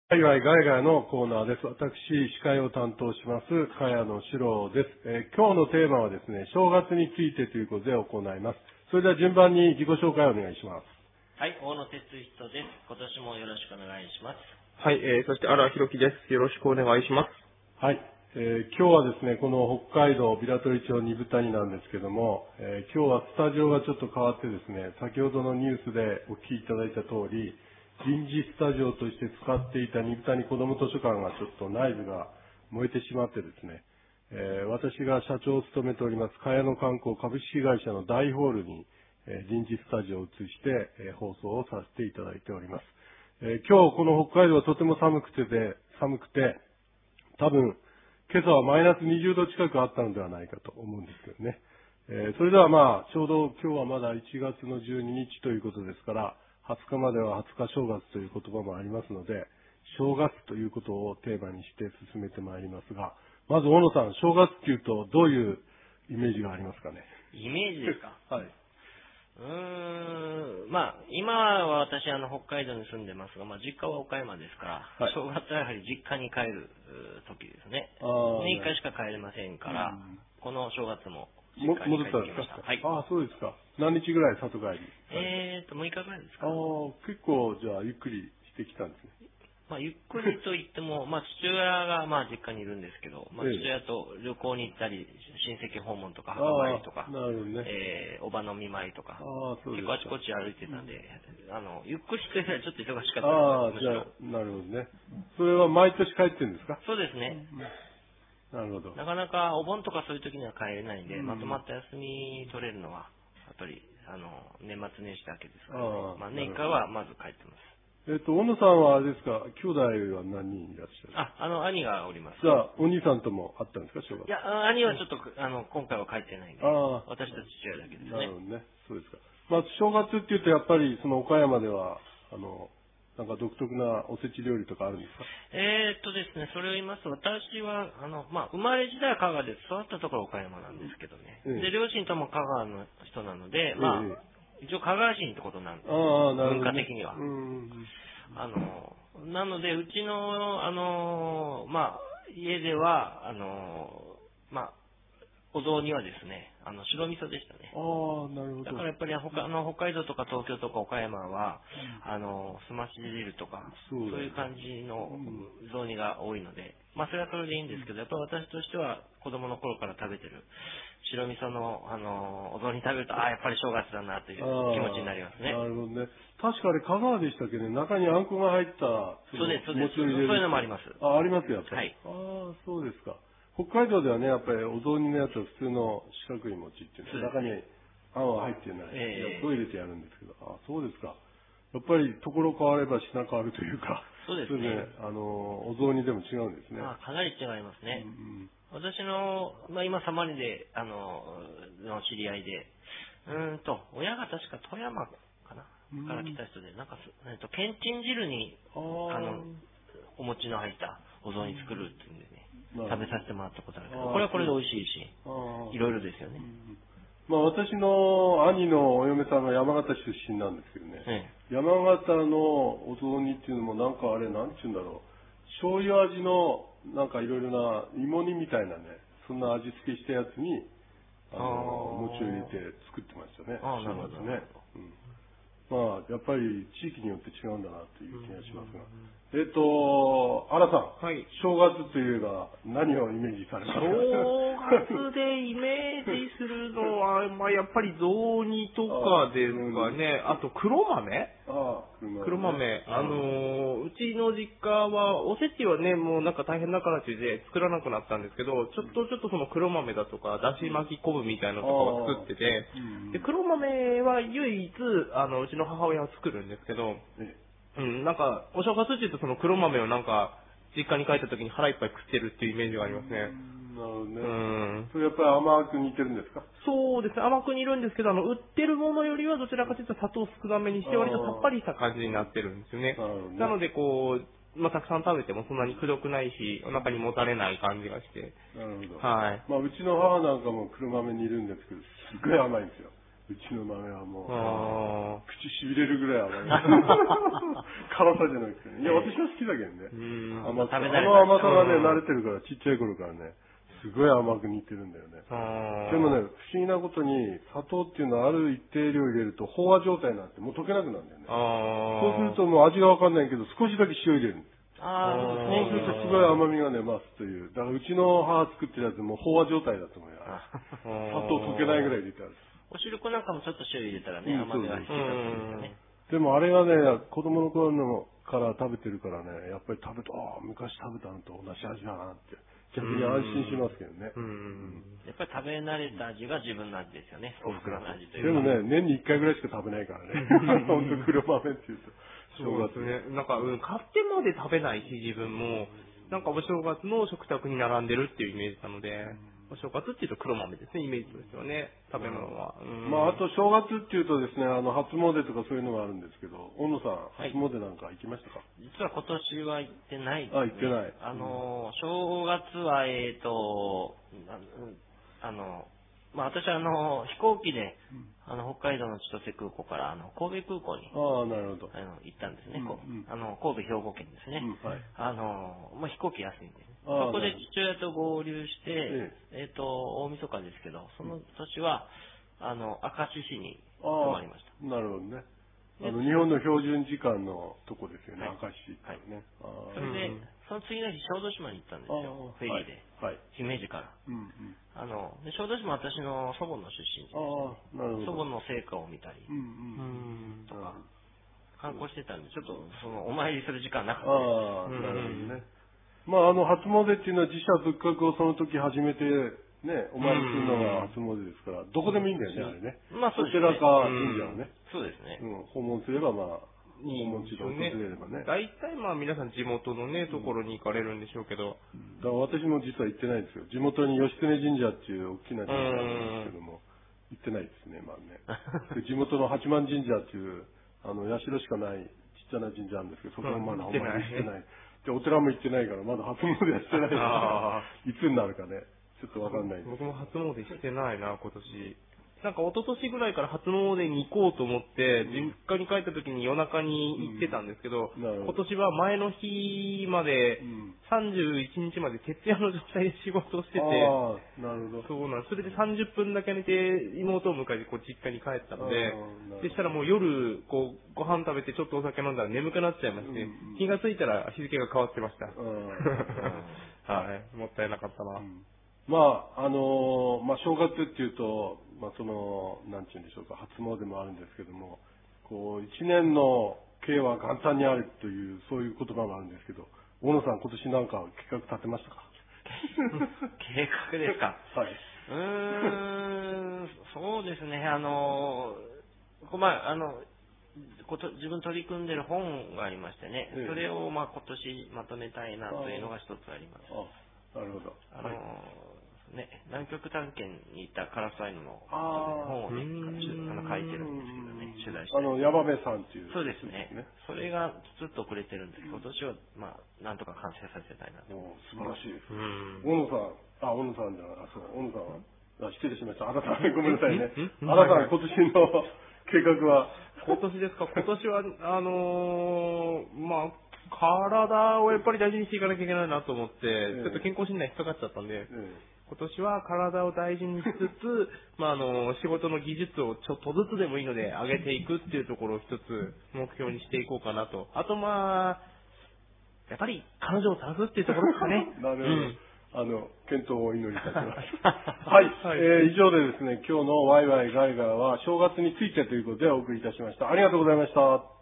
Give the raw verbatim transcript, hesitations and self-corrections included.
海外ガヤガヤのコーナーです。私、司会を担当します、茅野史郎です、えー。今日のテーマはですね、正月についてということで行います。それでは順番に自己紹介をお願いします。 はい、大野哲人です。今年もよろしくお願いします。 はい、えー、そして荒弘樹です。よろしくお願いします。 はい、えー、今日はですね、この北海道平取町二部谷なんですけども、えー、今日はスタジオがちょっと変わってですね、先ほどのニュースでお聞きいただいた通り、臨時スタジオとして使っていた二部谷子ども図書館がちょっと内部が燃えてしまってですね、えー、私が社長を務めております茅野観光株式会社の大ホールに、えー、臨時スタジオを移して、えー、放送をさせていただいております。えー、今日この北海道はとても寒くてで、寒くて、多分今朝はマイナスにじゅうど近くあったのではないかと思うんですけどね。えー、それではまあ、ちょうど今日はまだいちがつのじゅうににちということですから、はつかまでははつか正月という言葉もありますので、正月ということをテーマにして進めてまいりますが、まず大野さん、正月っていうとどういうイメージがありますかね。 イメージですか。 はい。 うーん、まあ、今は私、あの、北海道に住んでますが、まあ、実家は岡山ですから、はい、正月はやはり実家に帰る時ですね。年いっかいしか帰れませんから、うん、この正月も実家に帰ってきました。 はい。ああ、そうですか。何日ぐらい里帰り？ えーと、むいかぐらいですか。 ああ、結構、じゃあ、ゆっくりしてきたんですね。 まあ、ゆっくりと言っても、まあ、父親が、まあ、実家にいるんですけど、まあ、父親と旅行に行ったり、親戚訪問とか、墓参りとか、 なるほどね。 えー、おばの見舞いとか、 あそうです結構あちこち歩いてたんで、うん、あの、ゆっくりというよりはちょっと忙しかったああ、じゃあ、なるほどね。それは毎年帰ってるんですか？ そうですね。 なるほど。 なかなかお盆とかそういう時には帰れないんで、うん、まとまった休み取れるのは、やっぱり、あの、年末年始だけですから、ね、あまあ、年いっかいはまず帰ってます。 えっと、小野さんはあれですか、兄弟は何人いらっしゃる？ あ、あの、兄がおります。 じゃあ、お兄さんとも会ったんですか、正月？ いや、兄はちょっと、あの、今回は帰ってないんで、あ私と父親だけですね。 なるほどね。そうですか。まあ、正月って言うと、やっぱり、その岡山では、あの、なんか独特なおせち料理とかあるんですか？ えーっとですね、それを言いますと、私は、あの、まあ、生まれ時代は香川で育ったところ岡山なんですけどね。ええ、で、両親とも香川の人なので、まあ、ええ、一応香川人ってことなんです。ああ、なるほど、ね、文化的には。うん、あの、なので、うちの、あの、まあ、家では、あの、まあ、お雑煮はですね、あの、白味噌でしたね。 ああ、なるほど。 だからやっぱり他、あの、北海道とか東京とか岡山は、うん、あの、すまし汁とか、そう、そういう感じの雑煮が多いので、まあ、それはそれでいいんですけど、やっぱり私としては、子供の頃から食べてる、白味噌の、あの、お雑煮食べると、ああ、やっぱり正月だなという気持ちになりますね。 なるほどね。確かあれ、香川でしたっけね、中にあんこが入った、 そうです、そうです。そういうのもあります。 あ、ありますよ、やっぱり。 はい。 ああ、そうですか。北海道ではね、やっぱりお雑煮のやつは普通の四角い餅っていうの、中にあんは入ってない、えー、そう入れてやるんですけど、あ、そうですか。やっぱりところ変われば品変わるというか、 そうですね。 それで、あの、お雑煮でも違うんですね。 あ、かなり違いますね。うんうん、私の、まあ、今、サマリで、あの、の知り合いで、うんと、親が確か富山かな、から来た人で、なんか、えっと、けんちん汁に、あの、お餅の入ったお雑煮作るっていうんでね。食べさせてもらったことあるけど、これはこれで美味しいし、いろいろですよね。 うん、まあ私の兄のお嫁さんが山形出身なんですけどね、ええ、山形のお雑煮っていうのもなんかあれ、なんていうんだろう、醤油味のなんかいろいろな芋煮みたいなね、そんな味付けしたやつに、あの、餅を入れて作ってましたね。 ああ、なるほどね。うん、 まあ、やっぱり地域によって違うんだなという気がしますが。えっと、荒さん、はい、正月といえば何をイメージされますか？ 正月でイメージするのは、まあ、やっぱり雑煮とかですかね。あと黒豆ああ黒豆。あのー、うちの実家は、おせちはね、もうなんか大変だからってで作らなくなったんですけど、ちょっとちょっとその黒豆だとか、だし巻き昆布みたいなのとかを作ってて、で、黒豆は唯一、あの、うちの母親は作るんですけど、うん、なんか、お正月って言うとその黒豆をなんか、実家に帰った時に腹いっぱい食ってるっていうイメージがありますね。 なるほどね。うん。それやっぱり甘く煮てるんですか？ そうですね、甘く煮るんですけど、あの、売ってるものよりはどちらかというと砂糖少なめにして、割とさっぱりした感じになってるんですよね。なるほどね。なので、こう、まあ、たくさん食べてもそんなにくどくないし、お腹にもたれない感じがして。 なるほど。 はい。 まあ、うちの母なんかも黒豆煮るんですけど、すっごい甘いんですよ。 うちの豆はもう、口しびれるぐらい甘い。辛さじゃなくてね。いや、私は好きだけどね。甘さ。あの甘さがね、慣れてるから、ちっちゃい頃からね、すごい甘く似てるんだよね。でもね、不思議なことに、砂糖っていうのはある一定量入れると飽和状態になってもう溶けなくなるんだよね。そうするともう味がわかんないけど、少しだけ塩入れる。 ああ、 そうするとすごい甘みがね、増すという。だからうちの母作ってるやつもう飽和状態だと思うよ。砂糖溶けないぐらい入れてある。 お汁粉なんかもちょっと塩入れたらね、甘みが引き立つんですよね。 でもあれがね、子供の頃のから食べてるからね、やっぱり食べて、ああ、昔食べたのと同じ味だなって、逆に安心しますけどね。 うん、やっぱり食べ慣れた味が自分の味ですよね、おふくろの味というでもね、年にいっかいぐらいしか食べないからね。本当黒豆っていうと。 そうですね。なんか、うん、買ってまで食べないし、自分も、なんかお正月の食卓に並んでるっていうイメージなので、お正月っていうと黒豆ですね、イメージとしてはね、食べ物は。 うん、まあ、あと正月っていうとですね、あの、初詣とかそういうのがあるんですけど、大野さん、初詣なんか行きましたか？ 実は今年は行ってないですね。 あ、行ってない。 あの、正月は、えっと、あの、まあ、私はあの、飛行機で、あの、北海道の千歳空港から、あの、神戸空港に、 ああ、なるほど。 あの、行ったんですね、こう、 うんうん、 あの、神戸兵庫県ですね。 うん、はい。 あの、まあ、飛行機安いんで、そこで父親と合流して、えっ、ー、と、大晦日ですけど、その年は、あの、明石市に泊まりました。 なるほどね。あの、日本の標準時間のとこですよね、はい、明石市ってね。 はい、それで、その次の日、小豆島に行ったんですよ、フェリーで。はい。姫路から。うんうん、あの、で小豆島は私の祖母の出身地です、ね。なるほど。祖母の成果を見たり、うんうん、とか、観光してたんで、ちょっと、その、お参りする時間なかったです。 ああ、なるほどね。まあ、あの、初詣っていうのは自社仏閣をその時始めて、ね、お参りするのが初詣ですから、どこでもいいんだよね、あれね。 まあ、そうですね。 お寺か神社をね。 そうですね。 うん、訪問すれば、まあ、訪問地で訪れればね。 大体まあ、皆さん地元のね、ところに行かれるんでしょうけど。 だから私も実は行ってないんですよ。地元に義経神社っていう大きな神社があるんですけども、行ってないですね、まあね。で地元の八幡神社っていう、あの、社しかないちっちゃな神社なんですけど、そこもまだお参りしてない。で、お寺も行ってないから、まだ初詣はしてないから、いつになるかね、ちょっとわかんないんです。 僕も初詣してないな、今年。なんか一昨年ぐらいから初詣に行こうと思って、実家に帰った時に夜中に行ってたんですけど、うん、今年は前の日まで、さんじゅういちにちまで徹夜の状態で仕事をしてて、 ああ、なるほど。 そうなんです。それでさんじゅっぷんだけ寝て、妹を迎えてこう実家に帰ったので、でしたらもう夜、こう、ご飯食べてちょっとお酒飲んだら眠くなっちゃいまして、うんうん、気がついたら日付が変わってました。はい、もったいなかったな。うんまあ、あのー、まあ、正月っていうと、まあ、その、なんて言うんでしょうか、初詣もあるんですけども、こう、一年の計は元旦にあるという、そういう言葉があるんですけど、大野さん、今年なんか計画立てましたか？ 計画ですか？ はい。 うーん、そうですね、あのー、まあ、あの、こと自分取り組んでる本がありましてね、ええ、それをまあ今年まとめたいなというのが一つあります。 ああ、なるほど。 あのー、はいね、南極探検に行ったカラスアイヌの本をね、あの書いてるんですけどね、取材して。 あの、ヤバメさんっていう、 そうですね。それがずっと遅れてるんですけど、今年は、まあ、なんとか完成させたいなと。 お素晴らしいです。大野さん、あ、大野さんじゃない、あ、そう、大野さんは、あ、失礼しました。あなた、ごめんなさいね。あなた、今年の計画は今年ですか？今年は、あのー、まあ、体をやっぱり大事にしていかなきゃいけないなと思って、えー、ちょっと健康診断引っかかっちゃったんで、えー今年は体を大事にしつつ、まあ、あの、仕事の技術をちょっとずつでもいいので上げていくっていうところを一つ目標にしていこうかなと。あとまあ、やっぱり彼女を探すっていうところですかね。 なるほど。うん、あの、健闘をお祈りいたします。はい、はい、えー。以上でですね、今日のワイワイガイガーは正月についてということでお送りいたしました。ありがとうございました。